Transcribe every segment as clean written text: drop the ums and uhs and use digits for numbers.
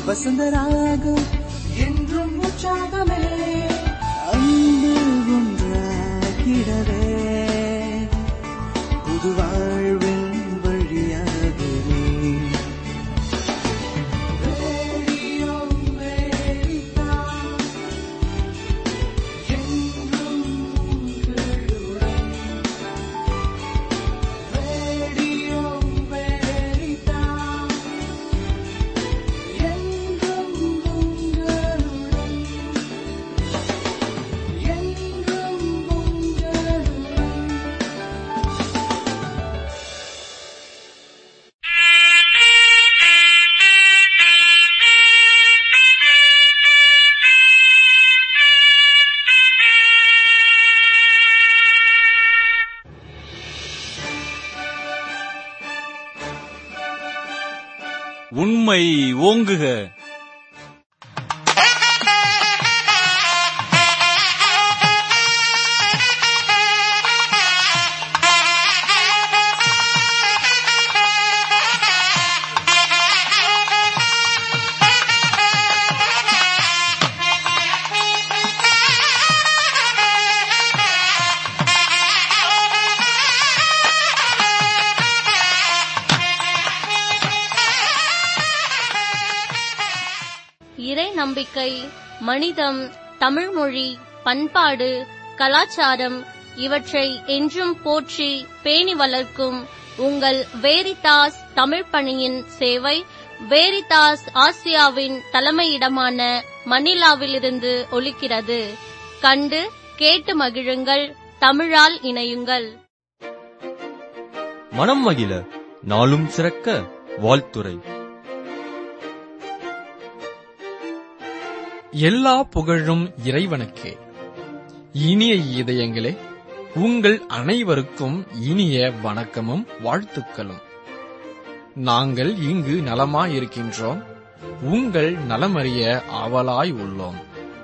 வசந்தராகம் என்றும் உற்சாகமே அன்பு ஒன்றாகிடவே புது வாழ்வின் வழியாகவே ரேடியோ அமெரிக்கா என்றும் உங்களுடன். ரேடியோ அமெரிக்கா என்றும் உங்களுடன். என்றும் உங்களுடன். உண்மை ஓங்குக. இறை நம்பிக்கை, மனிதம், தமிழ்மொழி, பண்பாடு, கலாச்சாரம் இவற்றை என்றும் போற்றி பேணி வளர்க்கும் உங்கள் வேரிதாஸ் தமிழ் பணியின் சேவை வேரிதாஸ் ஆசியாவின் தலைமையிடமான மணிலாவிலிருந்து ஒலிக்கிறது. கண்டு கேட்டு மகிழுங்கள். தமிழால் இணையுங்கள். மனம் மகிழ நாளும் சிறக்க வாழ்த்துரை. எல்லா புகழும் இறைவனுக்கே. இனிய இதயங்களே, உங்கள் அனைவருக்கும் இனிய வணக்கமும் வாழ்த்துக்களும். நாங்கள் இங்கு நலமாயிருக்கின்றோம். உங்கள் நலமறிய ஆவலாய் உள்ளோம்.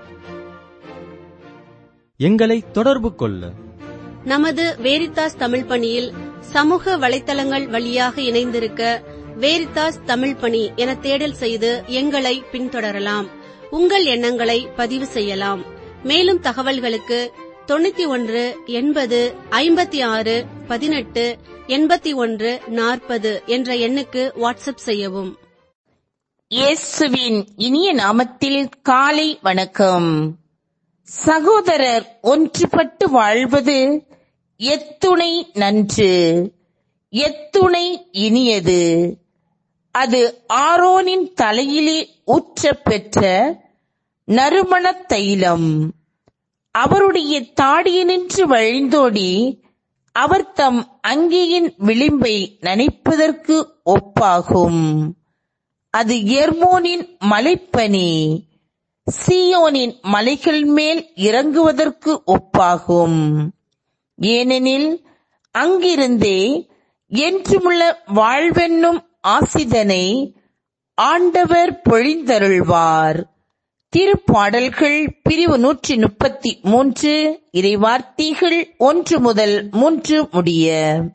எங்களை தொடர்பு கொள்ள நமது வேரிதாஸ் தமிழ் பணியில் சமூக வலைத்தளங்கள் வழியாக இணைந்திருக்க வேரிதாஸ் தமிழ் பணி என தேடல் செய்து எங்களை பின்தொடரலாம். உங்கள் எண்ணங்களை பதிவு செய்யலாம். மேலும் தகவல்களுக்கு 91 80 56 18 81 40 என்ற எண்ணுக்கு வாட்ஸ்அப் செய்யவும். இயேசுவின் இனிய நாமத்தில் காலை வணக்கம். சகோதரர் ஒன்றுபட்டு வாழ்வது எத்துணை நன்று, எத்துணை இனியது. அது ஆரோனின் தலையிலே ஊற்றப் பெற்ற நறுமணத் தைலம். அவருடைய தாடியினின்று வழிந்தோடி அவர் தம் அங்கியின் விளிம்பை நனைப்பதற்கு ஒப்பாகும். அது எர்மோனின் மலைப்பனி சீயோனின் மலைகள் மேல் இறங்குவதற்கு ஒப்பாகும். ஏனெனில் அங்கிருந்தே என்றுமுள்ள வாழ்வென்னும் ஆசிதனை ஆண்டவர் பொழிந்தருள்வார். திருப்பாடல்கள் பிரிவு 133 இறைவார்த்தைகள் 1 முதல் 3 முடிய.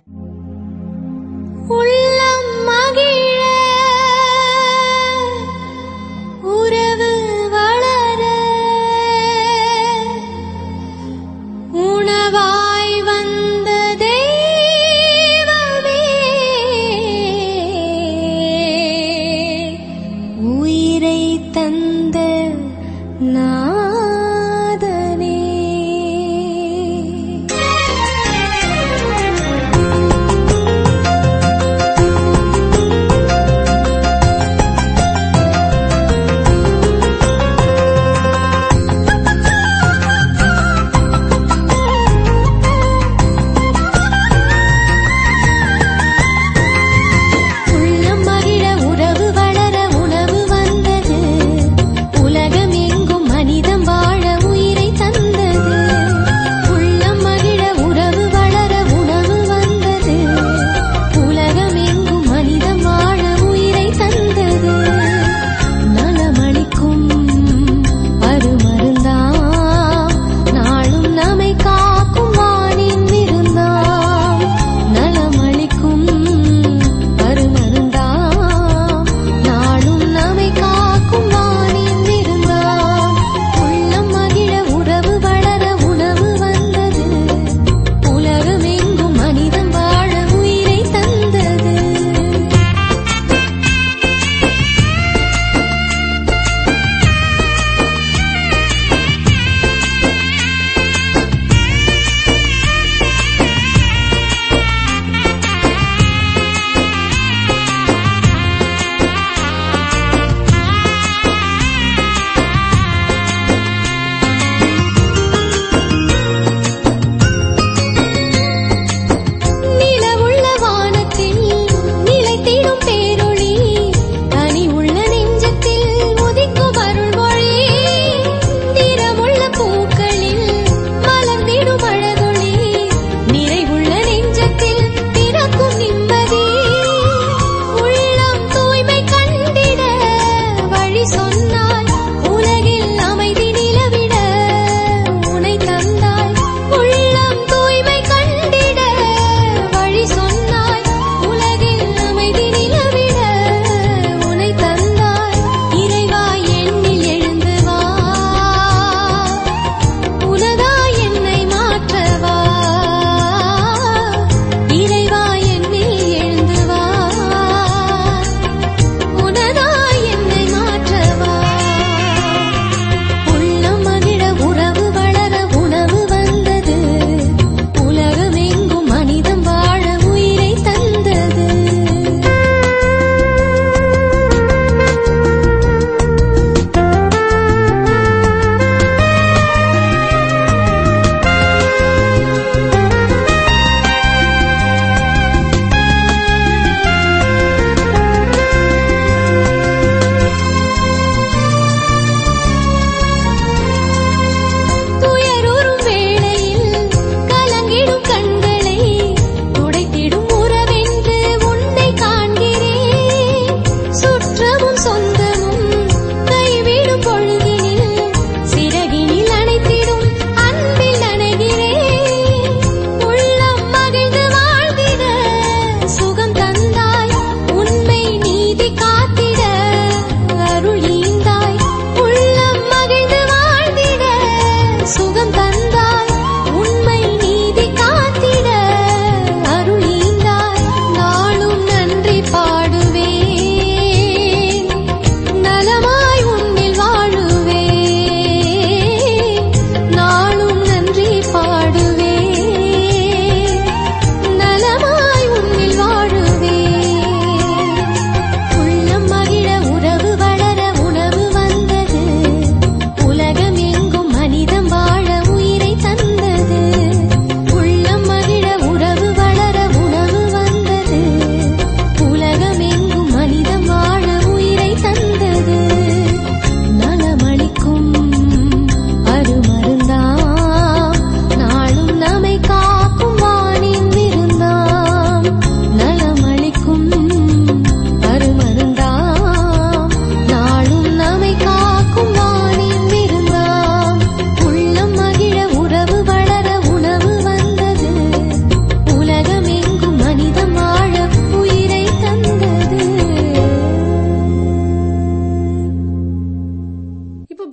உள்ளம் மகிழ உறவு வளர உணவாய் வந்த தெய்வமே உயிரை தந்த நாதனே. உள்ளம் மகிழ உறவு வளர உணவு வந்தது. உலகம் எங்கும் மனித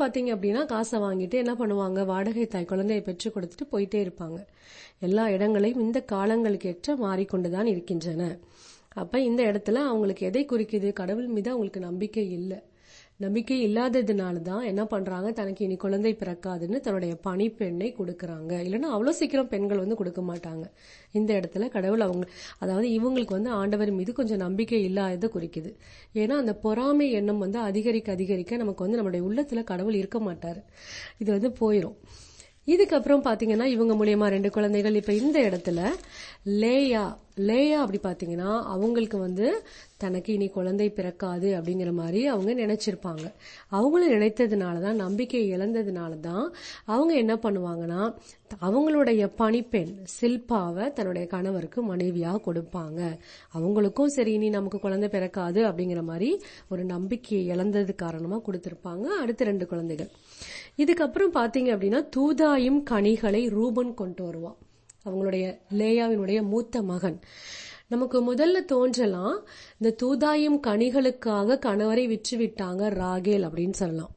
பாத்தீங்க அப்படின்னா காசை வாங்கிட்டு என்ன பண்ணுவாங்க, வாடகை தாய் குழந்தையை பெற்று கொடுத்துட்டு போயிட்டே இருப்பாங்க. எல்லா இடங்களையும் இந்த காலங்களுக்கு ஏற்ற மாறிக்கொண்டுதான் இருக்கின்றன. அப்ப இந்த இடத்துல அவங்களுக்கு எதை குறிக்குது, கடவுள் மீது அவங்களுக்கு நம்பிக்கை இல்லை. நம்பிக்கை இல்லாததுனாலதான் என்ன பண்றாங்க, தனக்கு இனி குழந்தை பிறக்காதுன்னு தன்னுடைய பணிப்பெண்ணை கொடுக்கறாங்க. இல்லைன்னா அவ்வளவு சீக்கிரம் பெண்கள் கொடுக்க மாட்டாங்க. இந்த இடத்துல கடவுள் அதாவது இவங்களுக்கு ஆண்டவர் மீது கொஞ்சம் நம்பிக்கை இல்லாததை குறிக்குது. ஏன்னா அந்த பொறாமை எண்ணம் அதிகரிக்க அதிகரிக்க நமக்கு நம்மளுடைய உள்ளத்துல கடவுள் இருக்க மாட்டாரு. இது போயிரும். இதுக்கப்புறம் பாத்தீங்கன்னா இவங்க மூலியமா 2 குழந்தைகள். இப்ப இந்த இடத்துல லேயா அப்படி பாத்தீங்கன்னா அவங்களுக்கு தனக்கு இனி குழந்தை பிறக்காது அப்படிங்கிற மாதிரி அவங்க நினைச்சிருப்பாங்க. அவங்களும் நினைத்ததுனாலதான், நம்பிக்கை இழந்ததுனாலதான் அவங்க என்ன பண்ணுவாங்கன்னா அவங்களுடைய பணிப்பெண் சில்பாவை தன்னுடைய கணவருக்கு மனைவியா கொடுப்பாங்க. அவங்களுக்கும் சரி இனி நமக்கு குழந்தை பிறக்காது அப்படிங்கிற மாதிரி ஒரு நம்பிக்கையை இழந்தது காரணமா கொடுத்திருப்பாங்க. அடுத்த 2 குழந்தைகள். இதுக்கப்புறம் பாத்தீங்க அப்படின்னா தூதாயும் கனிகளை ரூபன் கொண்டு வருவான். அவங்களுடைய லேயாவினுடைய மூத்த மகன். நமக்கு முதல்ல தோன்றலாம் இந்த தூதாயும் கனிகளுக்காக கணவரை விற்று விட்டாங்க ராகேல் அப்படின்னு சொல்லலாம்.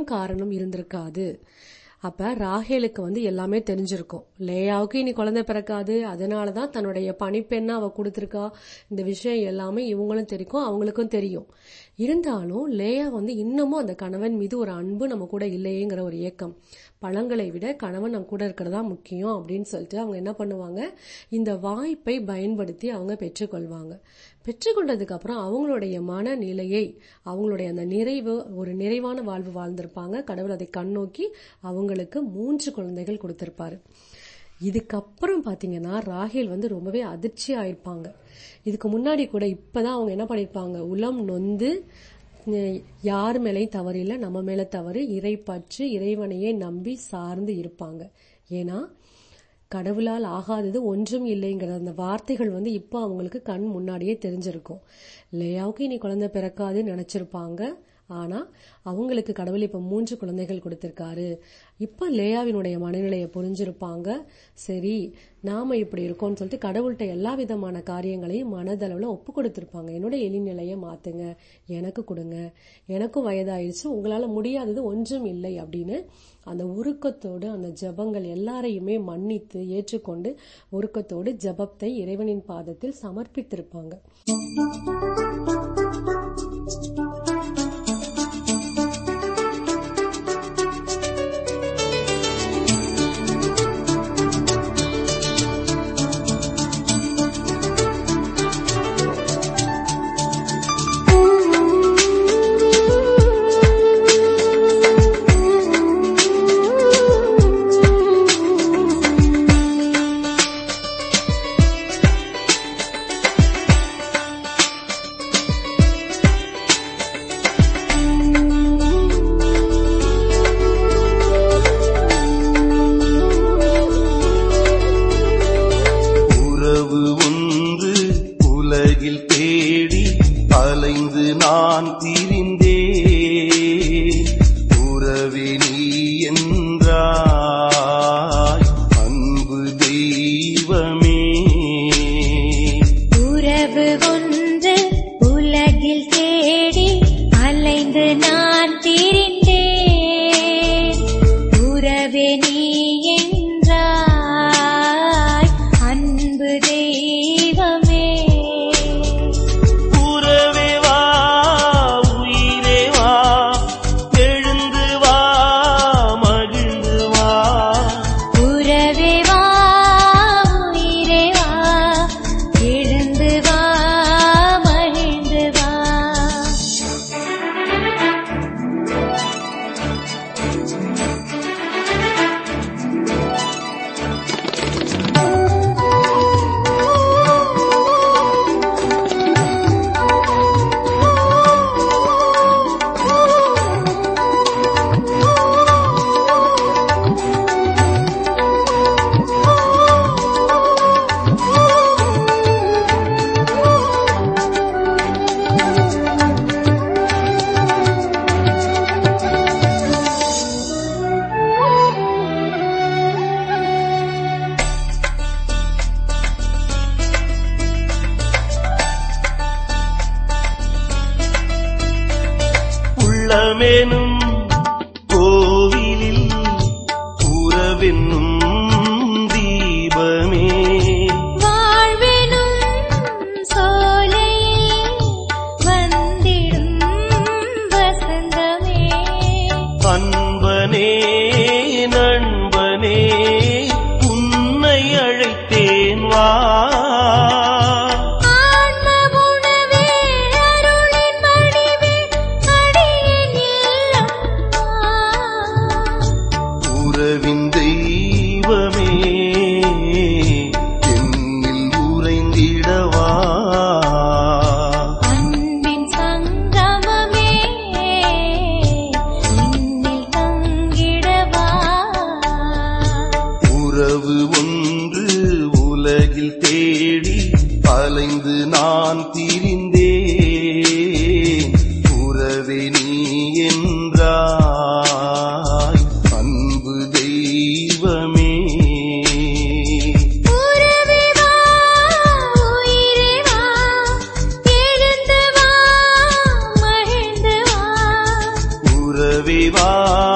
காரணம் இருந்திருக்காது. அப்ப ராகேலுக்கு எல்லாமே தெரிஞ்சிருக்கும். லேயாவுக்கு இனி குழந்தை பிறக்காது, அதனாலதான் தன்னுடைய பணிப்பெண்ண அவ கொடுத்திருக்கா. இந்த விஷயம் எல்லாமே இவங்களும் தெரியும், அவங்களுக்கும் தெரியும். இருந்தாலும் லேயா இன்னமும் அந்த கணவன் மீது ஒரு அன்பு நம்ம கூட இல்லையேங்கிற ஒரு ஏக்கம், பழங்களை விட கணவன் நம்ம கூட இருக்கிறதா முக்கியம் அப்படின்னு சொல்லிட்டு அவங்க என்ன பண்ணுவாங்க, இந்த வாய்ப்பை பயன்படுத்தி அவங்க பெற்றுக்கொள்வாங்க. பெற்றுக்கொண்டதுக்கு அப்புறம் அவங்களுடைய மனநிலையை, அவங்களுடைய அந்த நிறைவு, ஒரு நிறைவான வாழ்வு வாழ்ந்திருப்பாங்க. கடவுள் அதை கண்ணோக்கி அவங்களுக்கு 3 குழந்தைகள் கொடுத்திருப்பாரு. இதுக்கப்புறம் பாத்தீங்கன்னா ராகேல் ரொம்பவே அதிர்ச்சி ஆயிருப்பாங்க. இதுக்கு முன்னாடி கூட இப்பதான் அவங்க என்ன பண்ணிருப்பாங்க, உளம் நொந்து யார் மேலேயும் தவறு இல்லை, நம்ம மேல தவறு, இறைப்பற்று, இறைவனையே நம்பி சார்ந்து இருப்பாங்க. ஏன்னா கடவுளால் ஆகாதது ஒன்றும் இல்லைங்கிற அந்த வார்த்தைகள் இப்ப அவங்களுக்கு கண் முன்னாடியே தெரிஞ்சிருக்கும். லேயாவுக்கு இனி குழந்தை பிறக்காதுன்னு நினைச்சிருப்பாங்க. ஆனா அவங்களுக்கு கடவுள் இப்ப 3 குழந்தைகள் கொடுத்திருக்காரு. இப்ப லேயாவினுடைய மனநிலையை புரிஞ்சிருப்பாங்க. சரி, நாம இப்படி இருக்கோம்னு சொல்லிட்டு கடவுள்கிட்ட எல்லா விதமான காரியங்களையும் மனதளவுல ஒப்பு கொடுத்திருப்பாங்க. என்னோட எளிநிலையை மாத்துங்க, எனக்கு கொடுங்க, எனக்கும் வயதாயிருச்சு, உங்களால முடியாதது ஒன்றும் இல்லை அப்படின்னு அந்த உருக்கத்தோடு அந்த ஜபங்கள் எல்லாரையுமே மன்னித்து ஏற்றுக்கொண்டு உருக்கத்தோடு ஜபத்தை இறைவனின் பாதத்தில் சமர்ப்பித்திருப்பாங்க. உள்ளமெனும் கோவிலில் உறவென்னும் தீபமே, வாழ்வெனும் சோலையில் வந்திடும் வசந்தமே, அன்பனே நண்பனே உன்னை அழைத்தேன் வா, அலைந்து நான் திரிந்தேன், உறவே நீ என்றாய் அன்பு தெய்வமே. உறவே வா உயிரே வா, எழுந்து வா மகிழ்ந்து வா, உறவே வா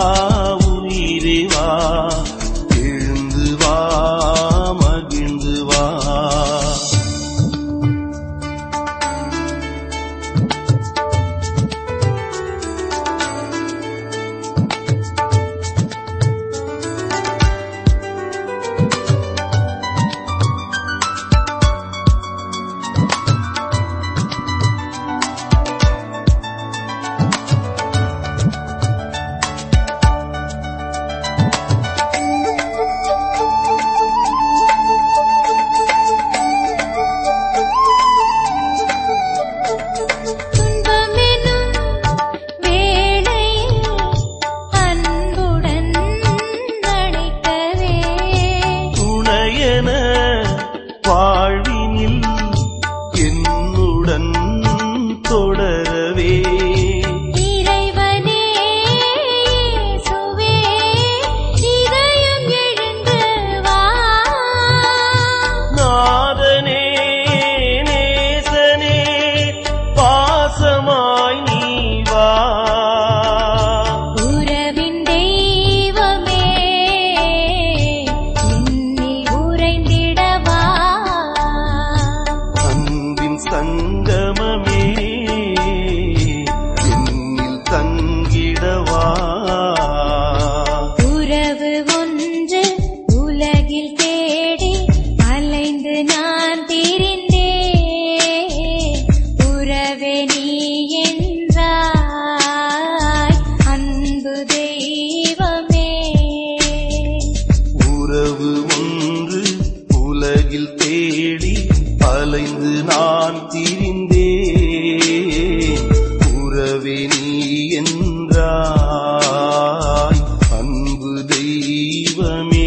உலகில் தேடி அலைந்து நான் திரிந்தேன். உறவே நீ என்றாய் அன்பு தெய்வமே.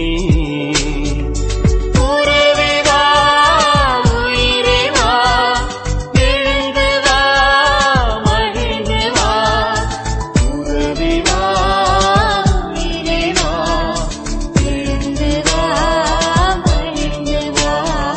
உறவே வா, உயிரே வா, எழுந்து வா, மகிழ்ந்து வா. உறவே வா, உயிரே வா, எழுந்து வா, மகிழ்ந்து வா.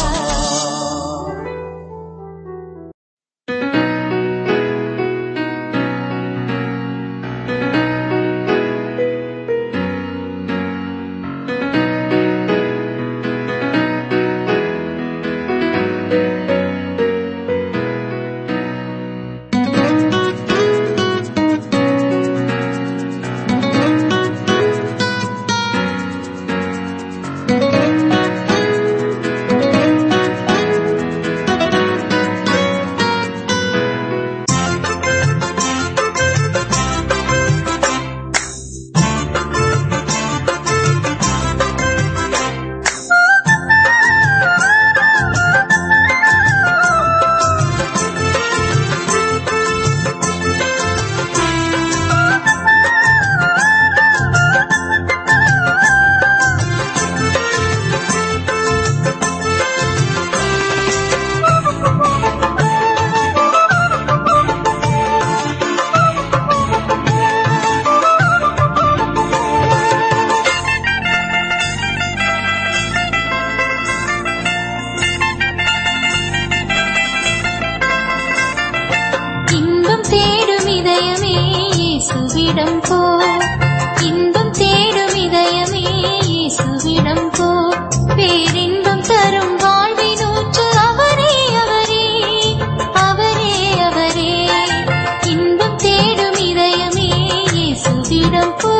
இன்பம் தேடும் இதயமே இயேசுவிடம் போ. இன்பம் தேடும் இதயமே இயேசுவிடம் போ. பேரின்பம் தரும் வாழ்வின் ஊற்று அவரே அவரே, அவரே அவரே. இன்பம் தேடும் இதயமே இயேசுவிடம் போ.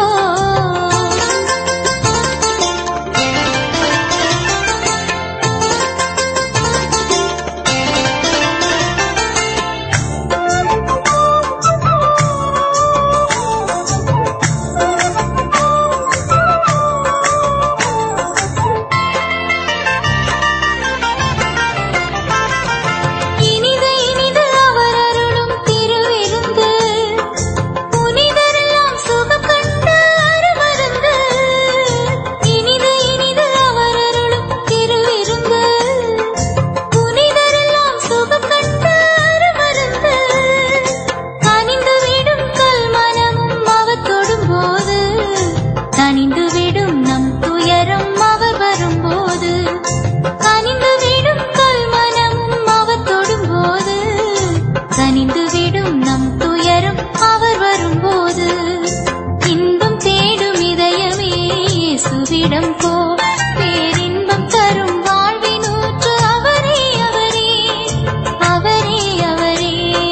இனிது இனிது அவர் அருளும் திருவிருந்து, புனிதரெல்லாம் சுகம் கண்டு அருமருந்து. இனிது இனிது அவர் அருளும் திருவிருந்து, புனிதரெல்லாம் சுகம் கண்டு அருமருந்து. கனிந்து விடும் கல்மனமும் அவர் தொடும்போது, கனிந்து விடும் நம் துயரம் அவர் வரும்போது. கனிந்து விடும் கல்மனமும் அவர் தொடும்போது, கனிந்து விடும் நம் துயரம் அவர் வரும்போது. இன்பம் தேடும் இதயமே இயேசுவிடம் போ. பேரின்பம் தரும் வாழ்வின் ஊற்று அவரே அவரே, அவரே அவரே.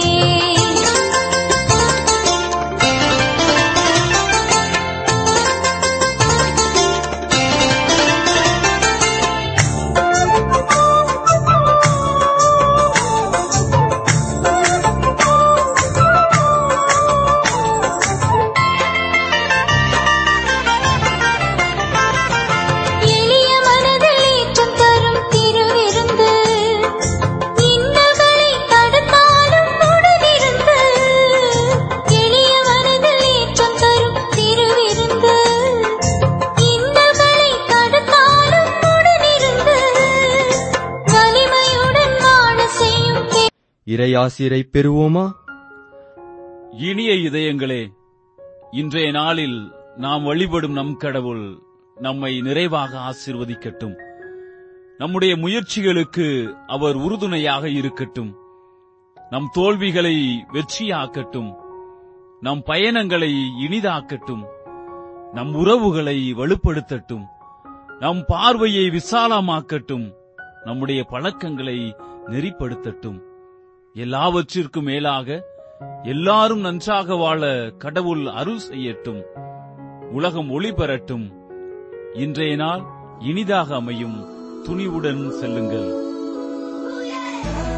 எளிய மனதில் ஏற்றம் தரும் திருவிருந்து, இன்னல்களை தடுத்தாலும் உடனிருந்து. எளிய மனதில் ஏற்றம் தரும் திருவிருந்து, இன்னல்களை தடுத்தாலும் உடனிருந்து. வலிமையுடன் வாழ செய்யும் இறையாசிரை பெறுவோமா? இனிய இதயங்களே, இன்றைய நாளில் நாம் வழிபடும் நம் கடவுள் நம்மை நிறைவாக ஆசீர்வதிக்கட்டும். நம்முடைய முயற்சிகளுக்கு அவர் உறுதுணையாக இருக்கட்டும். நம் தோல்விகளை வெற்றியாக்கட்டும். நம் பயணங்களை இனிதாக்கட்டும். நம் உறவுகளை வலுப்படுத்தட்டும். நம் பார்வையை விசாலமாக்கட்டும். நம்முடைய பழக்கங்களை நெறிப்படுத்தட்டும். எல்லாவற்றிற்கும் மேலாக எல்லாரும் நன்றாக வாழ கடவுள் அருள் செய்யட்டும். உலகம் ஒளி பெறட்டும். இன்றைய நாள் இனிதாக அமையும். துணிவுடன் செல்லுங்கள்.